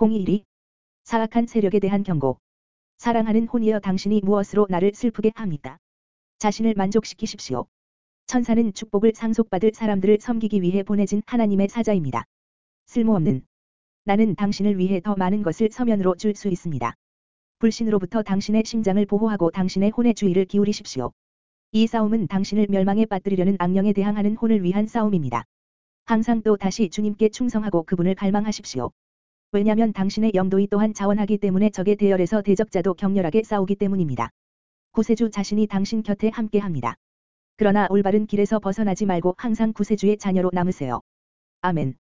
021이 사악한 세력에 대한 경고. 사랑하는 혼이여 당신이 무엇으로 나를 슬프게 합니까? 자신을 만족시키십시오. 천사는 축복을 상속받을 사람들을 섬기기 위해 보내진 하나님의 사자입니다. 쓸모없는 나는 당신을 위해 더 많은 것을 서면으로 줄 수 있습니다. 불신으로부터 당신의 심장을 보호하고 당신의 혼의 주의를 기울이십시오. 이 싸움은 당신을 멸망에 빠뜨리려는 악령에 대항하는 혼을 위한 싸움입니다. 항상 또 다시 주님께 충성하고 그분을 갈망하십시오. 왜냐하면 당신의 영도이 또한 자원하기 때문에 적의 대열에서 대적자도 격렬하게 싸우기 때문입니다. 구세주 자신이 당신 곁에 함께합니다. 그러나 올바른 길에서 벗어나지 말고 항상 구세주의 자녀로 남으세요. 아멘.